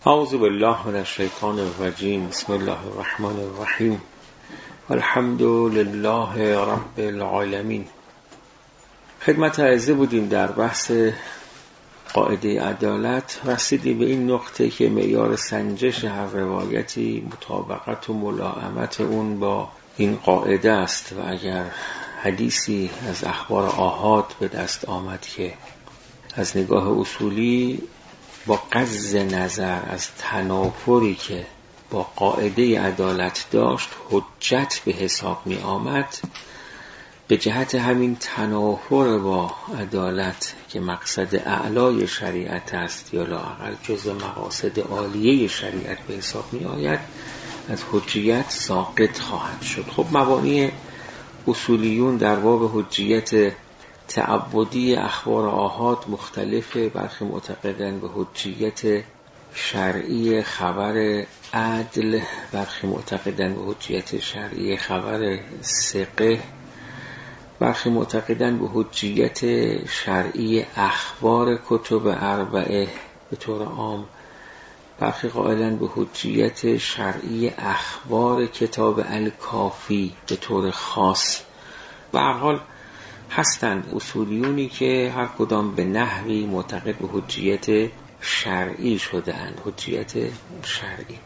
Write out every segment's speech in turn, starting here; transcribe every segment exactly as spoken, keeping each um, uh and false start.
اعوذ بالله من الشیطان الرجیم. بسم الله الرحمن الرحیم. الحمد لله رب العالمین. خدمت اعزه بودیم در بحث قاعده عدالت. رسیدیم به این نقطه که معیار سنجش هر روایتی مطابقت و ملائمت اون با این قاعده است و اگر حدیثی از اخبار آحاد به دست آمد که از نگاه اصولی با غض نظر از تنافری که با قاعده عدالت داشت حجت به حساب می آمد، به جهت همین تنافر با عدالت که مقصد اعلای شریعت است یا لااقل جزء مقاصد عالیه شریعت به حساب می آید، از حجیت ساقط خواهد شد. خب مبانی اصولیون در باب حجیت تعبدی اخبار آحاد مختلفه. برخی معتقدن به حجیت شرعی خبر عدل، برخی معتقدن به حجیت شرعی خبر ثقه، برخی معتقدن به حجیت شرعی اخبار کتب اربعه به طور عام، برخی قائلن به حجیت شرعی اخبار کتاب الکافی به طور خاص. به هر حال هستند اصولیونی که هر کدام به نحوی معتقد به حجیت شرعی شده اند. حجیت شرعی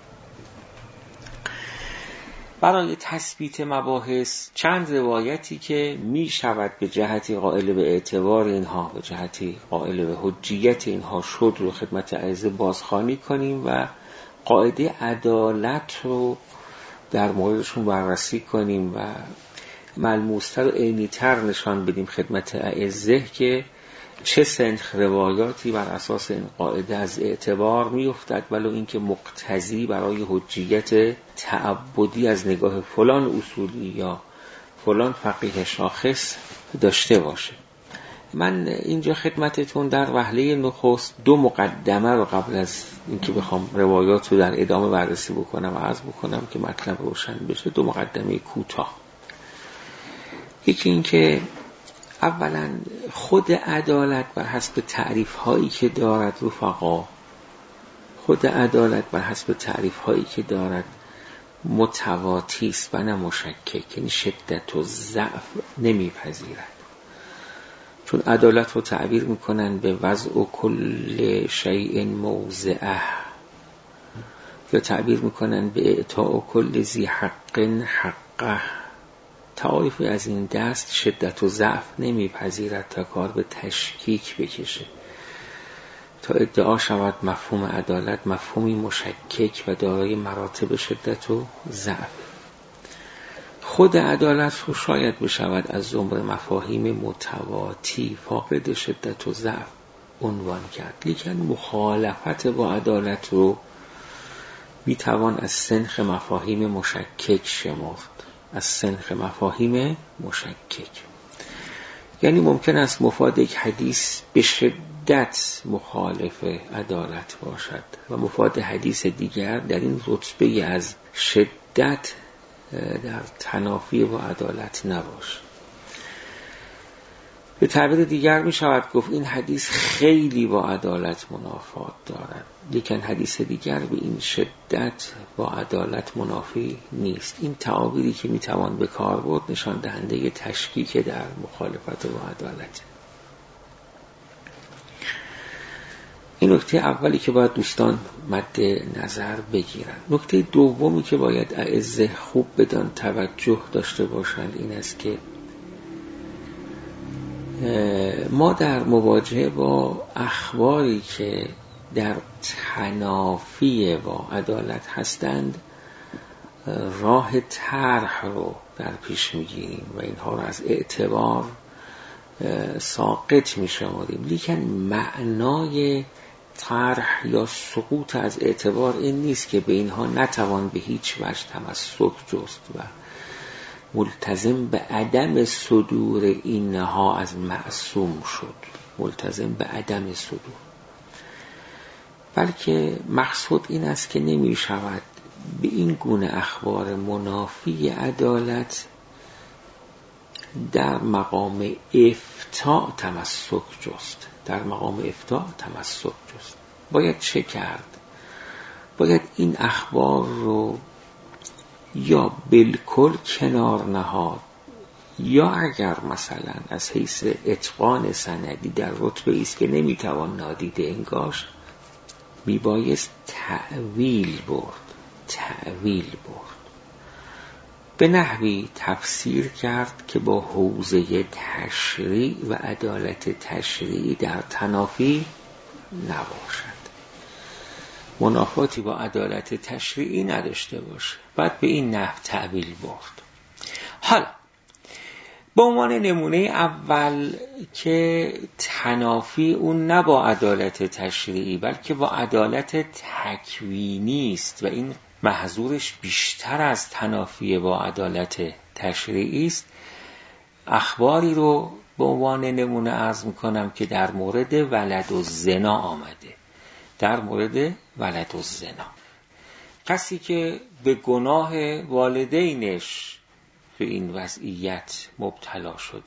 برای تثبیت مباحث چند روایتی که می شود به جهتی قائل به اعتبار اینها، به جهتی قائل به حجیت اینها شد رو خدمت اعزه بازخوانی کنیم و قاعده عدالت رو در موردشون بررسی کنیم و ملموستر و عینی‌تر نشان بدیم خدمت اعزه که چه سنخ روایاتی بر اساس این قاعده از اعتبار می افتد، ولو اینکه مقتضی برای حجیت تعبدی از نگاه فلان اصولی یا فلان فقیه شاخص داشته باشه. من اینجا خدمتتون در وهله نخست دو مقدمه رو قبل از اینکه بخوام روایات رو در ادامه بررسی بکنم عرض بکنم که مطلب روشن بشه. دو مقدمه کوتاه. یکی این که اولا خود عدالت بر حسب تعریف هایی که دارد رفقا، خود عدالت بر حسب تعریف هایی که دارد متواتی است و نه مشکک، یعنی شدت و ضعف نمیپذیرد. چون عدالت رو تعبیر میکنن به وضع کل شیء موضعه، یا تعبیر میکنن به اعطاء کل ذی حق حقه. تعاریف از این دست شدت و ضعف نمیپذیرد تا کار به تشکیک بکشه، تا ادعا شود مفهوم عدالت مفهومی مشکک و دارای مراتب شدت و ضعف. خود عدالت رو شاید بشود از زمره مفاهیم متواتی فاقد شدت و ضعف عنوان کرد، لیکن مخالفت با عدالت رو میتوان از سنخ مفاهیم مشکک شمرد. از سنخ مفاهیم مشکک یعنی ممکن است مفاد یک حدیث به شدت مخالف عدالت باشد و مفاد حدیث دیگر در این رتبه از شدت در تنافی با عدالت نباشد. به تعبیر دیگر می شود گفت این حدیث خیلی با عدالت منافات دارد، لیکن حدیث دیگر به این شدت با عدالت منافی نیست. این تعابیری که می توان به کار برد نشان دهنده تشکیک در مخالفت با عدالت. این نکته اولی که باید دوستان مد نظر بگیرند. نکته دومی که باید اعزه خوب بدان توجه داشته باشند این است که ما در مواجهه با اخباری که در تنافی با عدالت هستند راه طرح رو در پیش میگیریم و اینها رو از اعتبار ساقط میشماریم، لیکن معنای طرح یا سقوط از اعتبار این نیست که به اینها نتوان به هیچ وجه تمسک جست و ملتزم به عدم صدور اینها از معصوم شد، ملتزم به عدم صدور، بلکه مقصود این است که نمی شود به این گونه اخبار منافی عدالت در مقام افتاء تمسک جست. در مقام افتاء تمسک جست باید چه کرد؟ باید این اخبار رو یا بالکل کنار نهاد، یا اگر مثلا از حیث اتقان سندی در رتبه است که نمیتوان نادیده انگاشت، میبایست تأویل برد تأویل برد به نحوی تفسیر کرد که با حوزه تشریع و عدالت تشریعی در تنافی نباشد، منافاتی با عدالت تشریعی نداشته باشه. بعد به این نحو تأویل برد. حالا به عنوان نمونه اول که تنافی اون نه با عدالت تشریعی بلکه با عدالت تکوینی است و این محظورش بیشتر از تنافی با عدالت تشریعی است، اخباری رو به عنوان نمونه عرض میکنم که در مورد ولد و زنا آمده. در مورد ولد و زنا، کسی که به گناه والدینش به این وضعیت مبتلا شده.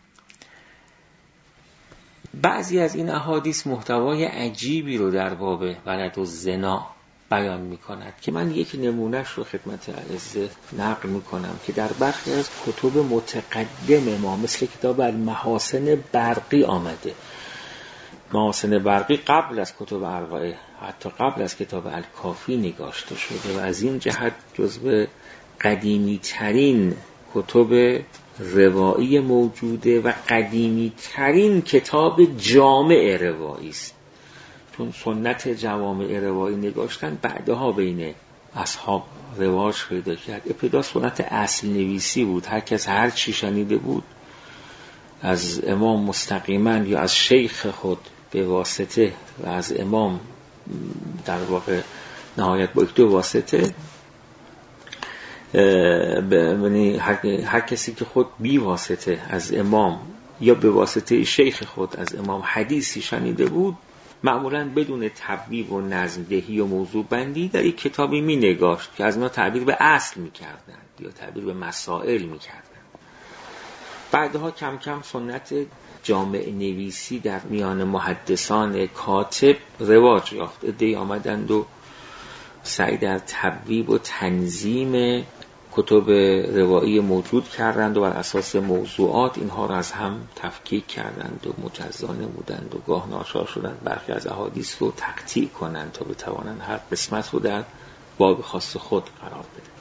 بعضی از این احادیث محتوای عجیبی رو در باب ولد و زنا بیان می کند که من یک نمونهش رو خدمت اعزه نقل می کنم که در برخی از کتب متقدم ما مثل کتاب المحاسن برقی آمده. محاسن برقی قبل از کتب اربعه، حتی قبل از کتاب الکافی نگاشته شده و از این جهت جزو قدیمی ترین کتب روایی موجوده و قدیمی ترین کتاب جامع روایی است، چون سنت جوامع روایی نگاشتن بعدها بین اصحاب رواج پیدا کرد. ابتدا سنت اصل نویسی بود، هر کس هر چی شنیده بود از امام مستقیما یا از شیخ خود به واسطه و از امام در واقع نهایت با دو واسطه، یعنی هر, هر کسی که خود بی واسطه از امام یا به واسطه شیخ خود از امام حدیثی شنیده بود، معمولاً بدون تبویب و نظم دهی و موضوع بندی در یک کتابی می نگاشت که از ما تعبیر به اصل می کردند یا تعبیر به مسائل می کردند. بعدها کم کم سنت جامع نویسی در میان محدثان کاتب رواج یافت. عده‌ای آمدند و سعی در تبویب و تنظیم کتب روایی موجود کردند و بر اساس موضوعات اینها را از هم تفکیک کردند و مجزا نمودند و گاه ناچار شدند برخی از احادیث رو تقطیع کنند تا بتوانند هر قسمت رو در باب خاص خود قرار بدند.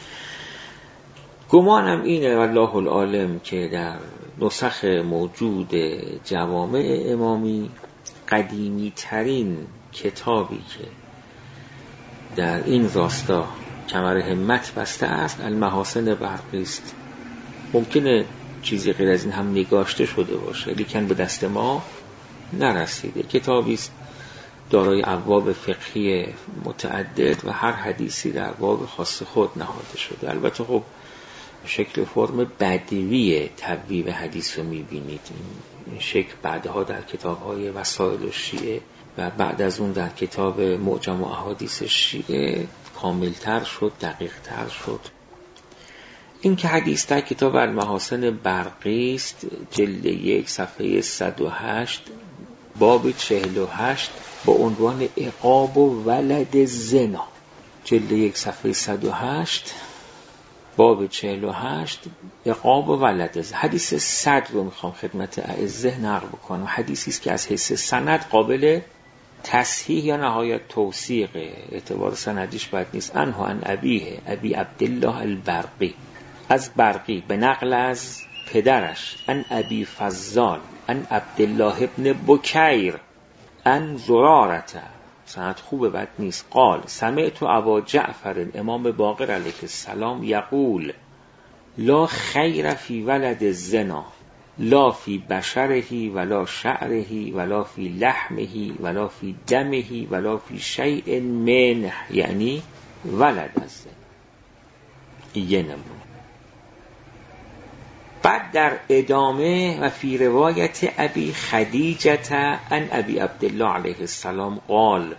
گمانم اینه والله العالم که در نسخ موجود جوامع امامی قدیمی ترین کتابی که در این راستا کمر همت بسته است المحاسن برقی است. ممکنه چیزی غیر از این هم نگاشته شده باشه لیکن به دست ما نرسیده. کتابی است دارای ابواب فقهی متعدد و هر حدیثی در باب خاص خود نهاده شده. البته خب شکل فرم بدوی تبویب حدیث رو میبینید. این شکل بعدها در کتاب‌های وسائل الشیعه و بعد از اون در کتاب معجم احادیث شیعه کاملتر شد، دقیقتر شد. این که حدیث در کتاب المحاسن برقی است، جلد یک صفحه صد و هشت باب چهل و هشت با عنوان عقاب و ولد زنا. جلد یک صفحه صد و هشت باب چهل و هشت عقاب و ولد زنا. حدیث صد رو میخوام خدمت اعزه نقل بکنم. حدیثی است که از حیث سند قابل تصحیح یا نهایت توثیق، اعتبار سندیش بد نیست. انه عن ابیه ابی عبدالله البرقی، از برقی به نقل از پدرش، ان ابی فضال ان عبدالله ابن بکیر ان زرارته، سند خوبه بد نیست. قال سمعت ابا جعفر امام باقر علیه السلام یقول لا خیر فی ولد الزنا لا فی بشره ولا شعره ولا فی لحمه ولا فی دمه ولا فی شیء منه، یعنی ولد الزنا. یه نمونه. بعد در ادامه و فی روایت ابی خدیجه ان ابی عبدالله علیه السلام قال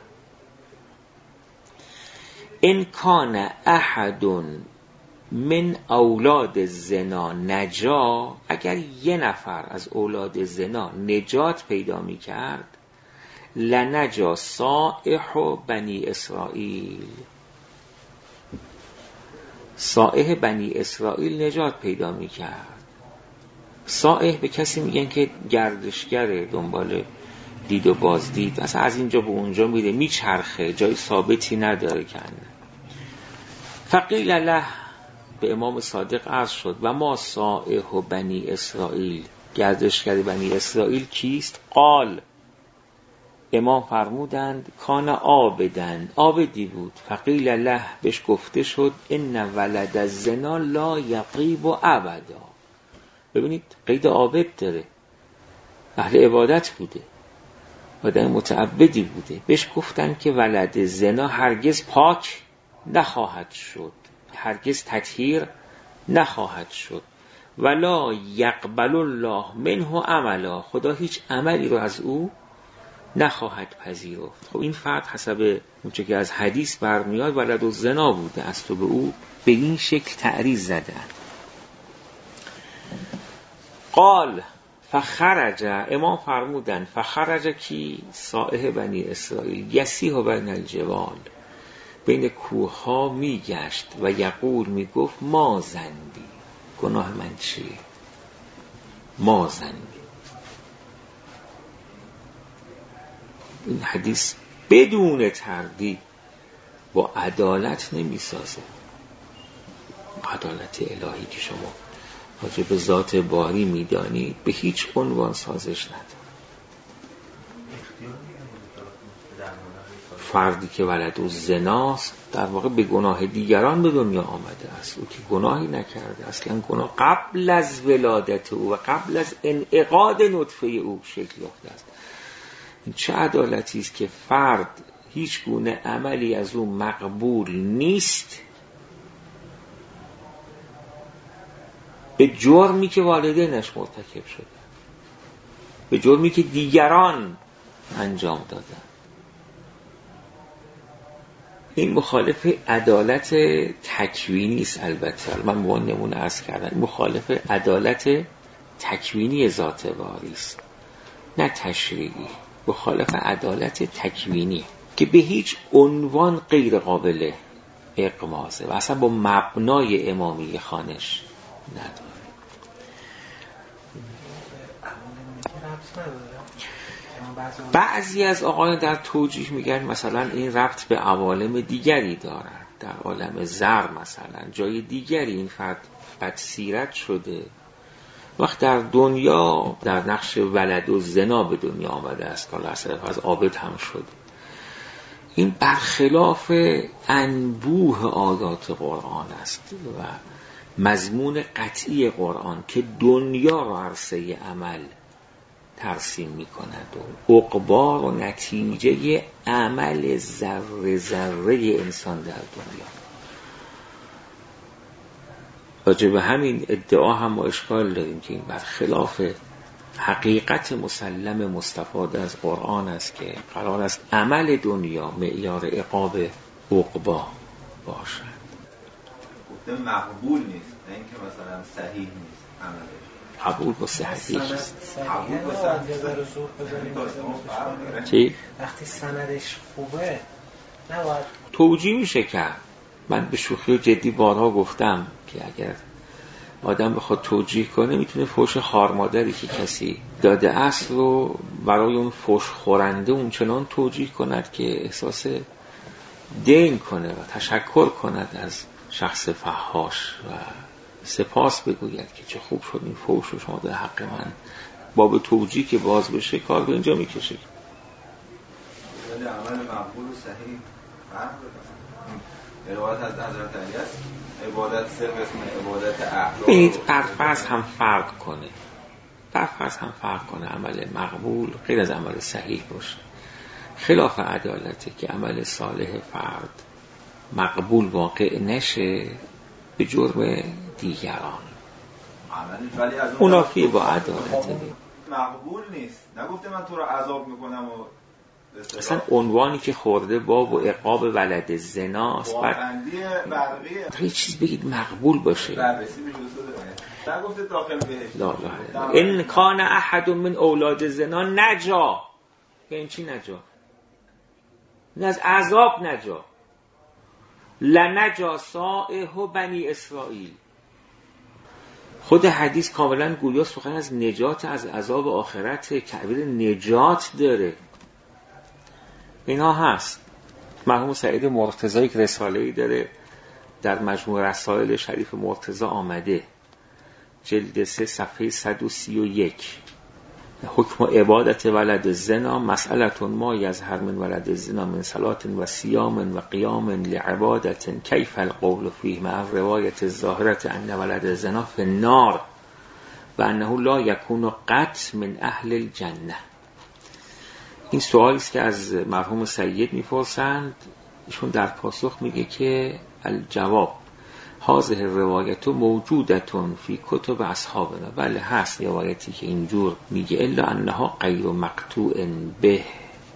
ان کان احد من اولاد زنا نجا، اگر یه نفر از اولاد زنا نجات پیدا می کرد، لنجا صائح بنی اسرائیل، صائح بنی اسرائیل نجات پیدا میکرد. صائح به کسی میگن که گردشگره، دنبال دید و بازدید، اصلا از اینجا به اونجا میره، میچرخه، جای ثابتی نداره. کنه فقیل له، به امام صادق عرض شد و ما صائح بنی اسرائیل، گردشگر بنی اسرائیل کیست؟ قال، امام فرمودند کان عابدن، عابدی بود. فقیل له، بهش گفته شد ان ولد الزنا لا یغیب ابدا. ببینید قید عابد داره، اهل عبادت بوده، آدم متعبدی بوده. بهش گفتن که ولد زنا هرگز پاک نخواهد شد، هرگز تطهیر نخواهد شد. ولا یقبل الله منه عملا، خدا هیچ عملی رو از او نخواهد پذیرفت. خب این فرد حسب اونچه که از حدیث برمیاد ولد الزنا بوده است و به او به این شکل تعریض زدن. قال فخرج، امام فرمودن فخرج کی؟ صائح بنی اسرائیل یسیح بین الجبال، بین کوه ها می گشت و یقول می گفت ما زنبی، گناه من چیه؟ ما زنبی. این حدیث بدون تردید با عدالت نمی سازه. عدالت الهی که شما راجع به ذات باری می دانی به هیچ عنوان سازش نداره. فردی که ولد الزناست در واقع به گناه دیگران به دنیا آمده است، او که گناهی نکرده، اصلا گناه قبل از ولادت او و قبل از انعقاد نطفه او شکل یافته است. این چه عدالتی است که فرد هیچ گونه عملی از او مقبول نیست به جرمی که والدینش مرتکب شده، به جرمی که دیگران انجام دادن. این مخالف عدالت تکوینی است. البته من به اون نمونه عرض کردم، مخالف عدالت تکوینی ذات باری است، نه تشریعی. مخالف عدالت تکوینی که به هیچ عنوان غیر قابل اقماضه و اصلا با مبنای امامی خانش نداره. بعضی از آقایان در توجیه میگن مثلا این ربط به عوالم دیگری دارد، در عالم زر مثلا جای دیگری این فرد بدسیرت شده، وقت در دنیا در نقش ولد و زنا به دنیا آمده است، حالا اصلا از عابد هم شده. این برخلاف انبوه آیات قرآن است و مضمون قطعی قرآن که دنیا را عرصه عمل ترسیم می کند و عقبا و نتیجه عمل ذره ذره انسان در دنیا. راجع به همین ادعا هم ما اشکال داریم که این برخلاف حقیقت مسلم مستفاده از قرآن است که قرار است عمل دنیا معیار عقاب عقبا باشد. گفته مقبول نیست، نه اینکه مثلا صحیح نیست عملش. قبول با صحیح است. قبول با صحیح. چی؟ وقتی سندش خوبه نباید توجیه میشه کرد. من به شوخی و جدی بارها گفتم که اگر آدم بخواد توجیه کنه میتونه فوش خارمادری که کسی داده است رو برای اون فوش خورنده اون چنان توجیه کند که احساس دین کنه و تشکر کند از شخص فحاش و سپاس بگوید که چه خوب شد این فوش رو شما در حق من. باب توجیه که باز بشه کار به اینجا میکشه. ولی عمل مقبول و صحیح فرق داره. روایت از حضرت علی است عبادت سه قسم، عبادت احرار. ببینید برفرض هم فرق کنه، برفرض هم فرق کنه عمل مقبول غیر از عمل صحیح باشه، خلاف عدالته که عمل صالح فرد مقبول واقع نشه به جرم دیگران. ولی از اونا فی با عدالته مقبول نیست. نگفته من تو رو عذاب میکنم و اصلا عنوانی که خورده باب و عقاب ولد زناست. واقعندی برقیه. یه چیز بگید مقبول باشه. بررسی میشه دوست نگفته داخل بهش. لا لا ان کان احد من اولاد زنا نجا. یعنی چی نجا؟ این از عذاب نجا. لنجا سائح بنی اسرائیل. خود حدیث کاملا گویا سخن از نجات از عذاب آخرت، تعبیر نجات داره. اینا هست. مرحوم سعید مرتضی که رساله‌ای داره در مجموع رسائل شریف مرتضی آمده، جلد سه صفحه صد و سی و یک، حکم عبادت ولد الزنا مسئلتون ما یظهر من ولد الزنا من صلات و صیام و قیام لعبادت کیف القول فیه مع روایت الظاهرة ان ولد الزنا فی النار و انه لا یکون قط من اهل الجنه. این سوالی است که از مرحوم سید میپرسند. ایشون در پاسخ میگه که الجواب هذه الروایت موجودتون فی کتب اصحابنا. بله هست روایتی که اینجور میگه الا انها غیر مقطوع به،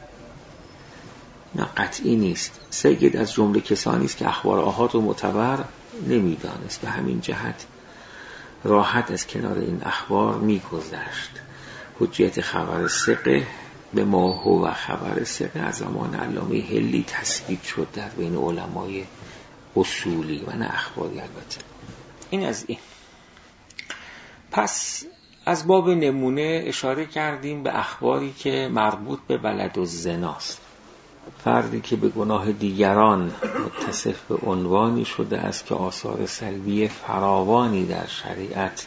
نه قطعی نیست. سید از جمله کسانی است که اخبار آحاد و معتبر نمیدانست، به همین جهت راحت از کنار این اخبار میگذشت. حجیت خبر ثقه به ما هو خبر ثقه از زمان علامه هلی تثبیت شد در بین علمای اصولی و نه اخباری. البته این از این. پس از باب نمونه اشاره کردیم به اخباری که مربوط به ولد الزناست. فردی که به گناه دیگران متصف به عنوانی شده است که آثار سلبی فراوانی در شریعت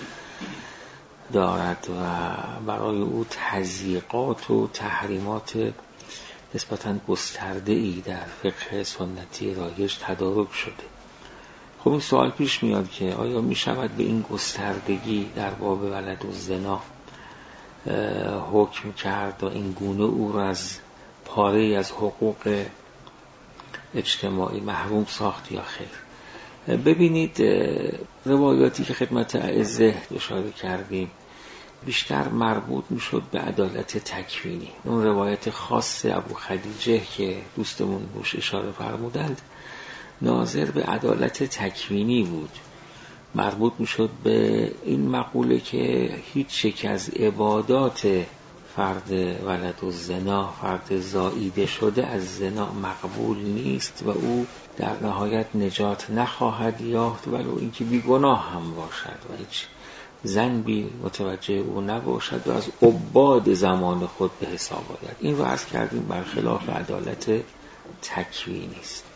دارد و برای او تضییقات و تحریمات نسبتاً گسترده‌ای در فقه سنتی رایج تدارک شده. خب این سوال پیش میاد که آیا می شود به این گستردگی در باب ولد الزنا حکم کرد و این گونه او را از پاره از حقوق اجتماعی محروم ساخت یا خیر؟ ببینید روایاتی که خدمت اعزه اشاره کردیم بیشتر مربوط میشد به عدالت تکوینی. اون روایت خاص ابو خدیجه که دوستمون روش اشاره فرمودند ناظر به عدالت تکوینی بود، مربوط میشد به این مقوله که هیچ یک از عبادات فرد ولد الزنا، فرد زائیده شده از زنا مقبول نیست و او در نهایت نجات نخواهد یافت ولو اینکه بیگناه هم باشد و هیچ ذنبی متوجه او نباشد و از عباد زمان خود به حساب آید. این رو عرض کردیم برخلاف عدالت تکوینی است.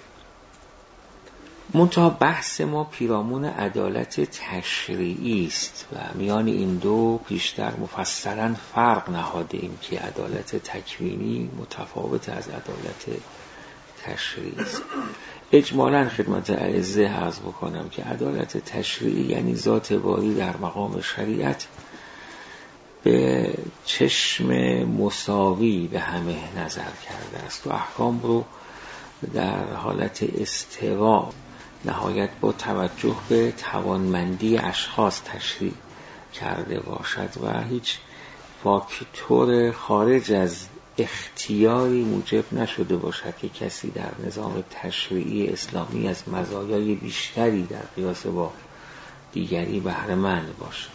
منتها بحث ما پیرامون عدالت تشریعی است و میان این دو پیشتر مفصلا فرق نهاده ایم که عدالت تکوینی متفاوت از عدالت تشریعی است. اجمالاً خدمت اعزه عرض بکنم که عدالت تشریعی یعنی ذات باری در مقام شریعت به چشم مساوی به همه نظر کرده است و احکام رو در حالت استوا نهایت با توجه به توانمندی اشخاص تشریع کرده باشد و هیچ فاکتور خارج از اختیاری موجب نشده باشد که کسی در نظام تشریعی اسلامی از مزایای بیشتری در قیاس با دیگری بهره مند باشد.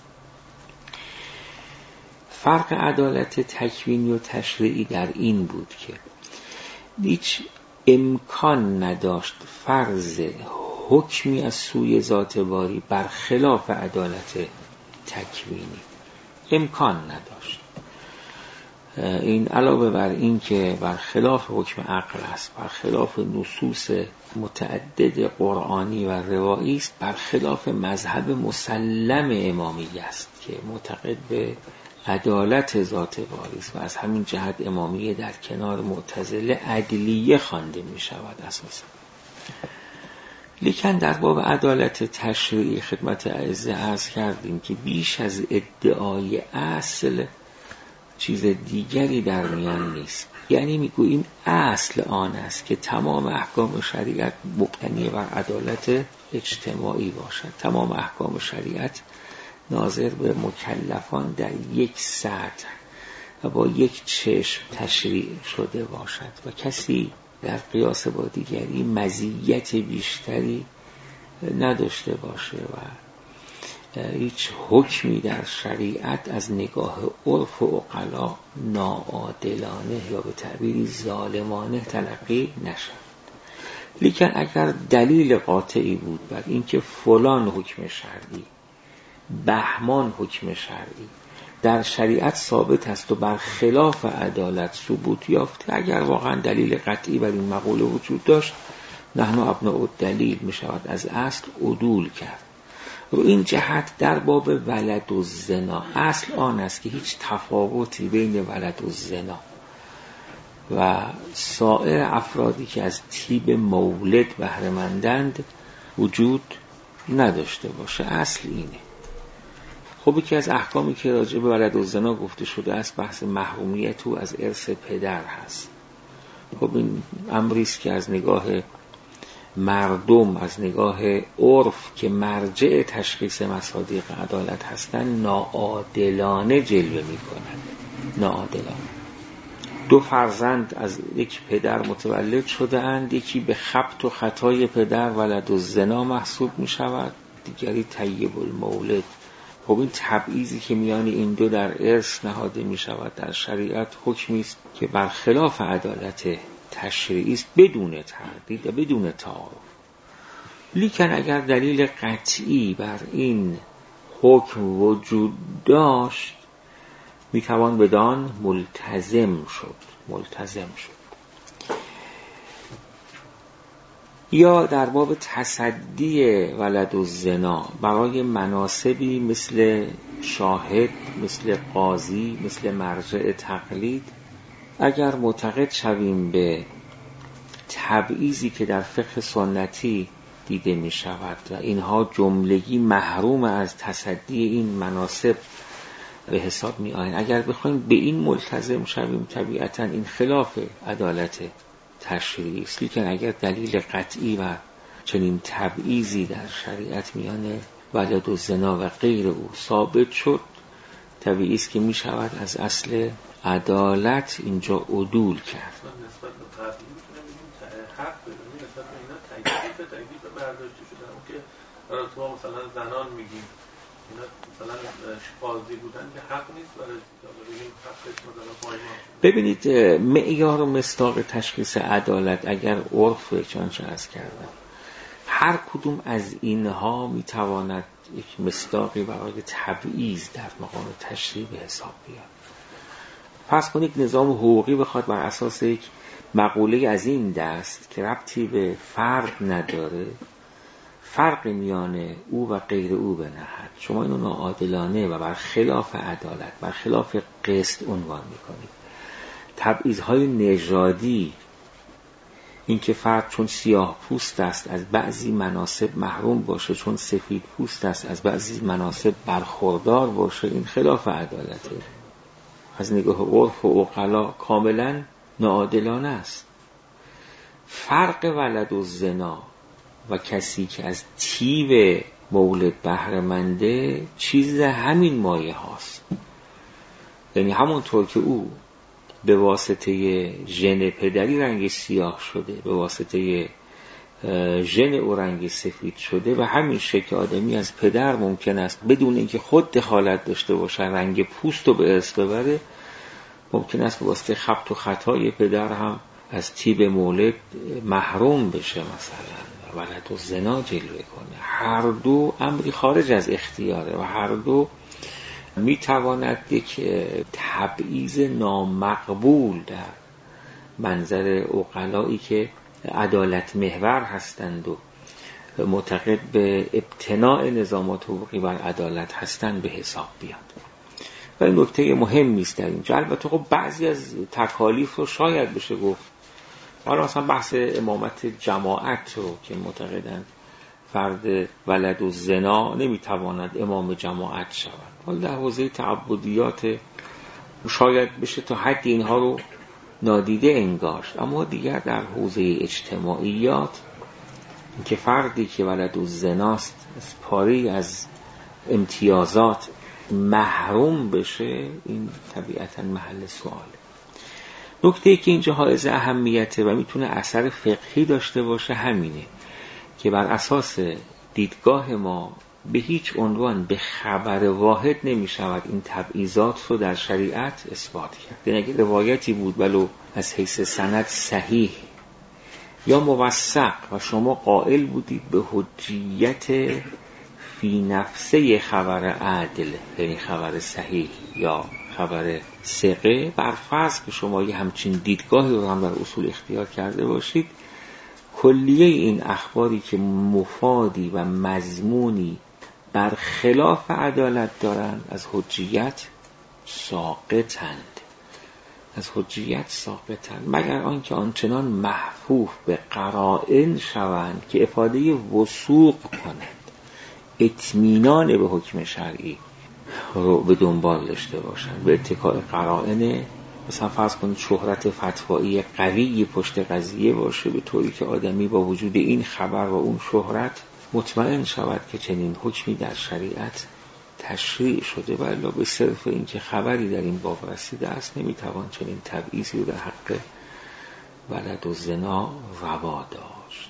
فرق عدالت تکوینی و تشریعی در این بود که هیچ امکان نداشت فرض حکمی از سوی ذات باری برخلاف عدالت تکوینی امکان نداشت. این علاوه بر این که برخلاف حکم عقل است، برخلاف نصوص متعدد قرآنی و روایی است، برخلاف مذهب مسلم امامیه است که معتقد به عدالت ذات باری است و از همین جهت امامیه در کنار معتزله عدلیه خوانده می شود اساسا. لیکن در باب عدالت تشریعی خدمت اعزه عرض کردیم که بیش از ادعای اصل چیز دیگری در میان نیست. یعنی میگوییم اصل آن است که تمام احکام شریعت مبتنی بر عدالت اجتماعی باشد. تمام احکام شریعت ناظر به مکلفان در یک سطح و با یک چشم تشریع شده باشد و کسی در قیاس با دیگری مزیت بیشتری نداشته باشه و هیچ حکمی در شریعت از نگاه عرف و عقلا ناعادلانه یا به تعبیری ظالمانه تلقی نشد. لیکن اگر دلیل قاطعی بود بر اینکه فلان حکم شرعی، بهمان حکم شرعی در شریعت ثابت است و بر خلاف عدالت ثبوت یافته، اگر واقعا دلیل قطعی بر این مقوله وجود داشت، نحن ابناء الدلیل می شود از اصل عدول کرد. رو این جهت در باب ولد و زنا اصل آن است که هیچ تفاوتی بین ولد و زنا و سایر افرادی که از طیب مولد بهره مندند وجود نداشته باشه. اصل اینه. خب یکی از احکامی که راجع به ولد و زنا گفته شده است بحث محرومیت او از ارث پدر هست. خب این امری است که از نگاه مردم، از نگاه عرف که مرجع تشخیص مصادیق عدالت هستند، ناعادلانه جلوه می‌کنند. ناعادلانه. دو فرزند از یک پدر متولد شده اند، یکی به خبط و خطای پدر ولد و زنا محسوب می شود، دیگری طیب المولد. خب این تبعیضی که میان این دو در ارث نهاده می شود در شریعت حکمی است که برخلاف عدالت تشریعی است، بدون تردید و بدون تعارف. لیکن اگر دلیل قطعی بر این حکم وجود داشت، میتوان بدان ملتزم شد ملتزم شد یا در باب تصدی ولد و زنا برای مناسبی مثل شاهد، مثل قاضی، مثل مرجع تقلید، اگر معتقد شویم به تبعیضی که در فقه سنتی دیده می شود و اینها جملگی محروم از تصدی این مناسب به حساب می آیند، اگر بخوایم به این ملتزم شویم، طبیعتا این خلاف عدالت تشریعی است. لیکن اگر دلیل قطعی و چنین تبعیضی در شریعت میان ولد و زنا و غیر او ثابت شد، طبیعی است که می شود از اصل عدالت اینجا عدول کرد. نسبت به قبلی میتونیم حق بدونیم نسبت به اینا تکلیف تکلیف برداشته شدن که برای تو مثلا زنان میگیم اینا مثلا قاضی بودن که حق نیست برای بگیم حقش مثلا پایمان. ببینید معیار و مصداق تشخیص عدالت اگر عرف چنانچه عرض کردم، هر کدوم از اینها میتواند یک مصداقی برای تبعیض در مقام تشریع به حساب بیاد. فرض کنید نظام حقوقی بخواد بر اساس یک مقوله از این دست که ربطی به فرد نداره فرق میان او و غیر او بنهد، شما اینو ناعادلانه و برخلاف عدالت، برخلاف قسط عنوان میکنید. تبعیض‌های نژادی، این که فرد چون سیاه پوست است از بعضی مناصب محروم باشه، چون سفید پوست است از بعضی مناصب برخوردار باشه، این خلاف عدالته. از نگاه عرف و عقلا کاملا ناعادلانه است. فرق ولد و زنا و کسی که از طیب مولد بهره منده چیز همین مایه هاست. یعنی همونطور که او به واسطه ژن پدری رنگ سیاه شده، به واسطه ژن او رنگ سفید شده، و همین شکل آدمی از پدر ممکن است بدون اینکه خود دخالت داشته باشه رنگ پوست رو به ارث ببره، ممکن است به واسطه خبط و خطای پدر هم از طیب مولد محروم بشه مثلا ولد و زنا جلوه کنه. هر دو امری خارج از اختیاره و هر دو میتواند یک تبعیض نامقبول در منظر عقلایی که عدالت محور هستند و معتقد به ابتناء نظامات حقوقی بر عدالت هستند به حساب بیاد. و این نکته مهمی است در اینجا. البته خب بعضی از تکالیف رو شاید بشه گفت، حالا مثلا بحث امامت جماعت رو که معتقدند فرد ولد و زنا نمیتواند امام جماعت شود، حالا در حوزه تعبدیات شاید بشه تا حد اینها رو نادیده انگاشت، اما دیگر در حوزه اجتماعیات که فردی که ولد و زناست از پاری از امتیازات محروم بشه، این طبیعتا محل سواله. نکته‌ای که اینجا حائز اهمیته و میتونه اثر فقهی داشته باشه همینه که بر اساس دیدگاه ما به هیچ عنوان به خبر واحد نمی شود این تبعیضات رو در شریعت اثبات کرد. این اگه روایتی بود ولو از حیث سند صحیح یا موثق و شما قائل بودید به حجیت فی نفسه خبر عدل، یعنی خبر صحیح یا خبر ثقه، بر فرض که شما یه همچین دیدگاهی رو هم در اصول اختیار کرده باشید، کلیه این اخباری که مفادی و مضمونی بر خلاف عدالت دارند از حجیت ساقطند، از حجیت ساقطند، مگر آنکه آنچنان محفوف به قرائن شوند که افاده وثوق کنند، اطمینان به حکم شرعی رو به دنبال داشته باشند، به اتکاء قرائن. مثلا فرض کنید شهرت فتوایی قوی پشت قضیه باشه، به طوری که آدمی با وجود این خبر و اون شهرت مطمئن شود که چنین حکمی در شریعت تشریع شده، و الا به صرف اینکه خبری در این باب رسیده است نمیتوان چنین تبعیضی رو در حق ولد و زنا روا داشت.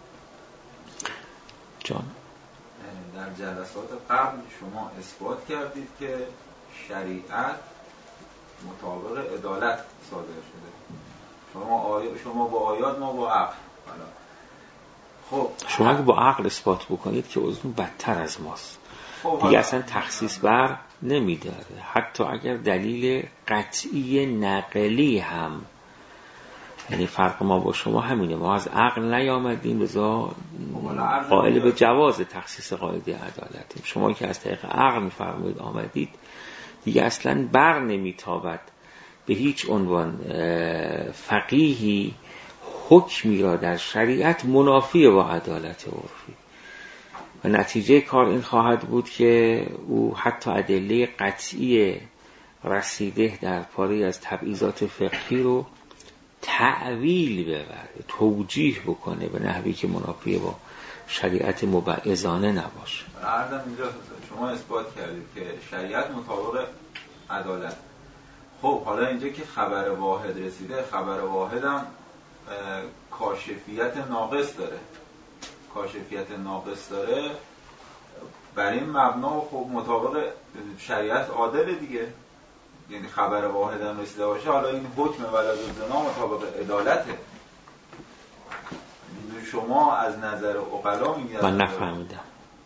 جان در جلسات قبل شما اثبات کردید که شریعت مطابق عدالت صادر شده. شما آی... شما با آیات، ما با عقل. خب شما اگه با عقل اثبات بکنید که عضو بدتر از ماست، دیگه اصلا تخصیص بر نمیداره. حتی اگر دلیل قطعی نقلی هم، یعنی فرق ما با شما همینه، ما از عقل نیامدیم بذا قائل به جواز تخصیص قاعده عدالتیم. شما که از طریق عقل میفرمایید آمدید، دیگه اصلا بر نمیتابد به هیچ عنوان فقیهی حکمی را در شریعت منافی با عدالت عرفی، و نتیجه کار این خواهد بود که او حتی ادله قطعی رسیده در پاره از تبعیضات فقهی رو تعویل ببره، توجیه بکنه به نحوی که منافی با شریعت مبعضانه نباشه. عرضم اینجا شما اثبات کردید که شریعت مطابق عدالت. خب حالا اینجا که خبر واحد رسیده، خبر واحد هم کاشفیت ناقص داره. کاشفیت ناقص داره بر این مبنا خب مطابق شریعت عادل دیگه، یعنی خبر واحد هم رسیده باشه، حالا این حکم ولد الزنا مطابق عدالته. شما از نظر عقلا میگید من نفهمیدم.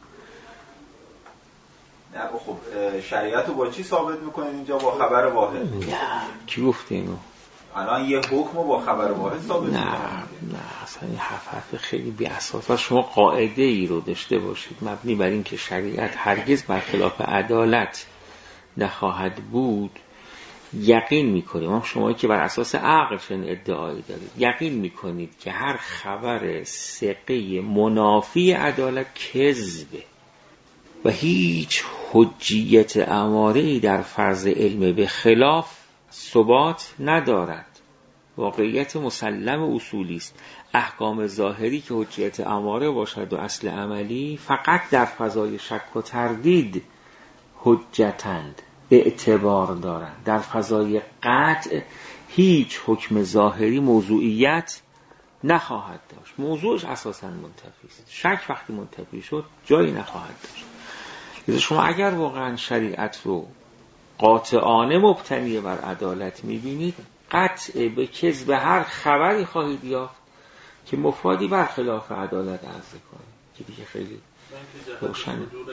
نه خب شریعت رو با چی ثابت میکنید اینجا؟ با خبر واحد. نه کی گفته اینو؟ الان یه حکم رو با خبر واحد ثابت میکنید؟ نه نه اصلا این حرف حرف خیلی بی اساس. و شما قاعده ای رو داشته باشید مبنی بر این که شریعت هرگز برخلاف عدالت نخواهد بود، یقین میکنید، اما شما که بر اساس عقل چنین ادعایی دارید، یقین میکنید که هر خبر ثقه منافی عدالت کذبه و هیچ حجیت اماره‌ای در فرض علم به خلاف ثبات ندارد. واقعیت مسلم اصولی است. احکام ظاهری که حجیت اماره باشد و اصل عملی فقط در فضای شک و تردید حجتند، اعتبار دارند. در فضای قطع هیچ حکم ظاهری موضوعیت نخواهد داشت. موضوعش اساساً منتفی است. شک وقتی منتفی شد جایی نخواهد داشت. لذا شما اگر واقعاً شریعت رو قاطعانه مبتنی بر عدالت می‌بینید، قطع به کذب هر خبری خواهید یافت که مفادی بر خلاف عدالت عرضه کنه، که دیگه خیلی روشنه.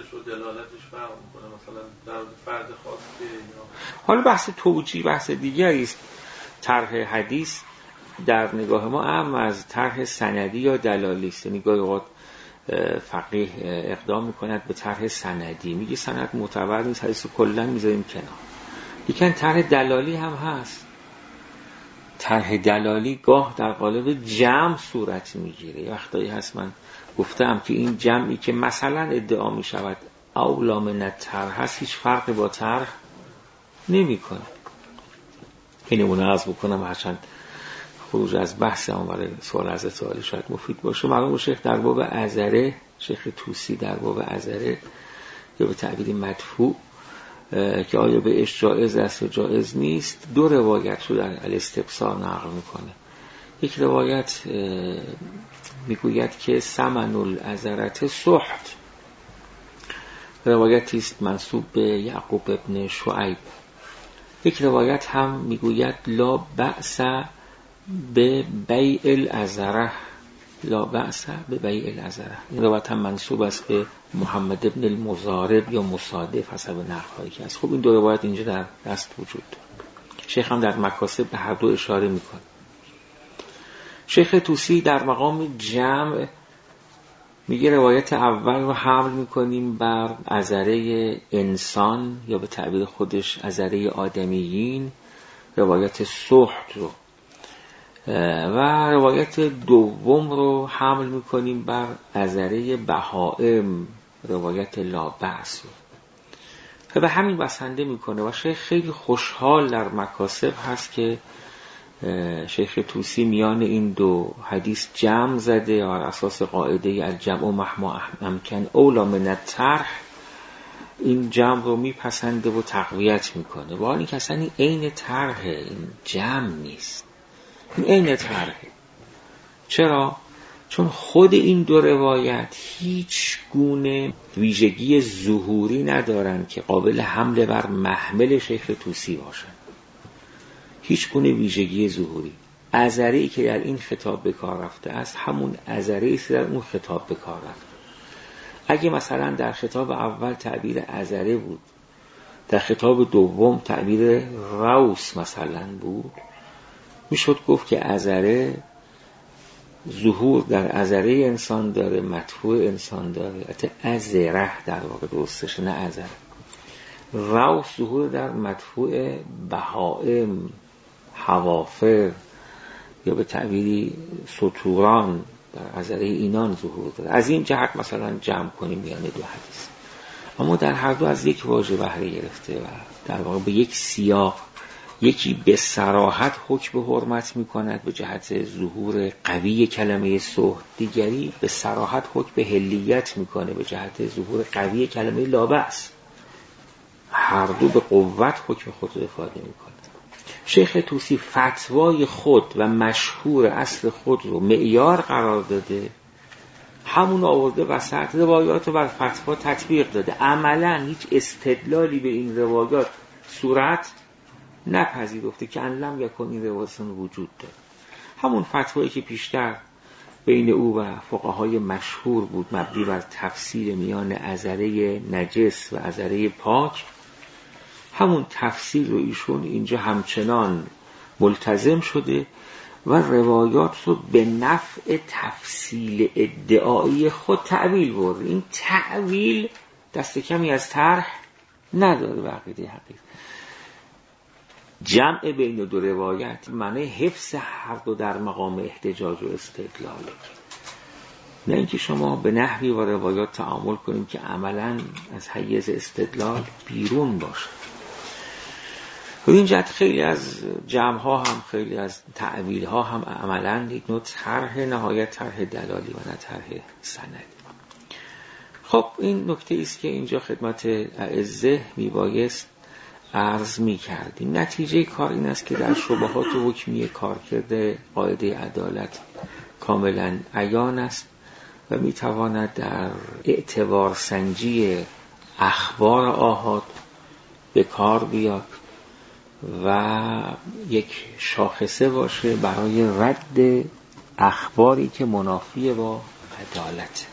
حالا بحث توجیه بحث دیگری است. طرح حدیث در نگاه ما اهم از طرح سندی یا دلالی است. یعنی گاهی اوقات فقیه اقدام میکند به طرح سندی، میگه سند معتبر نیست، حدیث کلا میذاریم کنار. لیکن طرح دلالی هم هست. طرح دلالی گاه در قالب جمع صورت میگیره. وقتایی هست من گفتم که این جمعی که مثلا ادعا میشود اولا من الطرح هست، هیچ فرقی با طرح نمیکنه. این نمونه عرض بکنم هرچند خروج از بحث هم برای سوال حضرت عالی شاید مفید باشه. مرحوم شیخ در باب عذره، شیخ توسی در باب عذره یا به تعبیر مدفوع که آیا به اش جائز است یا جائز نیست، دو روایت رو در الاستبصار نقل میکنه. یک روایت میگوید که ثمن العذرة سحت، روایتی است منسوب به یعقوب ابن شعیب. یک روایت هم میگوید لا بأس به بیع العذره، لا بأس به بیع العذره. این روایت هم منسوب است به محمد ابن المضارب یا مصادف حسب نقل‌هایی که هست. خب این دو روایت اینجا در دست وجود داره. شیخ هم در مکاسب به هر دو اشاره میکنه. شیخ طوسی در مقام جمع میگه روایت اول رو حمل میکنیم بر عذره انسان یا به تعبیر خودش عذره آدمیین، روایت سحت رو، و روایت دوم رو حمل میکنیم بر عذره بهائم، روایت لا بأس رو. و به همین بسنده میکنه و شیخ خیلی خوشحال در مکاسب هست که شیخ طوسی میان این دو حدیث جمع زده و اساس قاعده الجمع مهما امکن اولا من الطرح این جمع رو میپسنده و تقویت میکنه. و حالی که اصلا این عین طرح، این جمع نیست، این عین طرحه. چرا؟ چون خود این دو روایت هیچ گونه ویژگی ظهوری ندارن که قابل حمل بر محمل شیخ طوسی باشن، هیچ گونه ویژگی ظهوری. عذره‌ای که در این خطاب به کار رفته است همون عذره‌ای که در اون خطاب به کار رفته. اگه مثلا در خطاب اول تعبیر عذره بود، در خطاب دوم تعبیر روس مثلا بود، میشد گفت که عذره ظهور در عذره انسان داره، مدفوع انسان داره. حتی عذره در واقع درستش، نه عذره. روس ظهور در مدفوع بهائم، حوافر یا به تعبیری سطوران، در عذره اینان ظهور داره. از این جهت مثلا جمع کنیم میان دو حدیث، اما در هر دو از یک واژه بهره گرفته و در واقع به یک سیاق. یکی به صراحت حکم به حرمت میکند به جهت ظهور قوی کلمه سحت، دیگری به صراحت حکم به حلیت میکنه به جهت ظهور قوی کلمه لا بأس. هر دو به قوت حکم خود رو افاده میکنه. شیخ طوسی فتوای خود و مشهور اصل خود رو معیار قرار داده، همون آورده وسط، روایات رو بر فتوا تطبیق داده. عملا هیچ استدلالی به این روایات صورت نپذیرفته که انلم یکن این روایات وجود داره. همون فتوایی که پیشتر بین او و فقهای مشهور بود مبنی بر تفصیل میان عذره نجس و عذره پاک، همون تفصیل رو ایشون اینجا همچنان ملتزم شده و روایات رو به نفع تفصیل ادعایی خود تعویل برده. این تعویل دست کمی از طرح نداره به عقیده حقیقی. جمع بین دو روایت معنی حفظ هر دو در مقام احتجاج و استدلاله، نه اینکه شما به نحوی با روایات تعامل کنیم که عملاً از حیز استدلال بیرون باشه. و این جهت خیلی از جمع ها هم، خیلی از تعویل ها هم عملاً یک نوع طرح نهایت طرح دلالی و نه طرح سندی. خب این نکته است که اینجا خدمت اعزه میبایست عرض می کردیم. نتیجه کار این است که در شبهات حکمی کارکرد قاعده عدالت کاملا عیان است و می تواند در اعتبار سنجی اخبار آحاد به کار بیاد و یک شاخصه باشه برای رد اخباری که منافی با عدالت.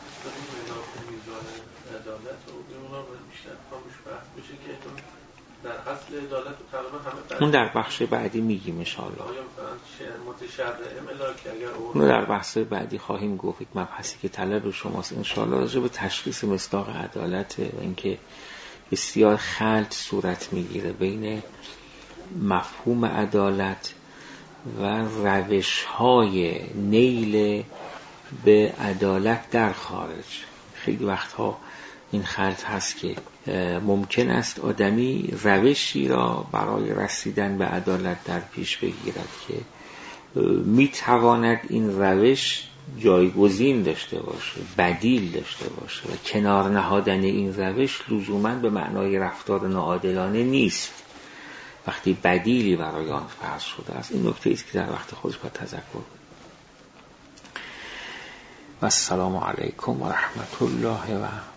در اصل عدالت تقریبا همه اون در بخش بعدی میگیم ان شاء الله. متشرع ملاک اگر اون در بخش بعدی خواهیم گفت. یک مبحثی که طلب شماست ان شاء الله راجع به تشخیص مصداق عدالت و اینکه بسیار خلط صورت میگیره بین مفهوم عدالت و روش‌های نیل به عدالت در خارج. خیلی وقتها این خلط هست که ممکن است آدمی روشی را برای رسیدن به عدالت در پیش بگیرد که میتواند این روش جایگزین داشته باشه، بدیل داشته باشه و کنار نهادن این روش لزوماً به معنای رفتار ناعادلانه نیست وقتی بدیلی برای آن فرض شده است. این نکته است که در وقت خودش باید تذکر کنید. و السلام علیکم و رحمت الله و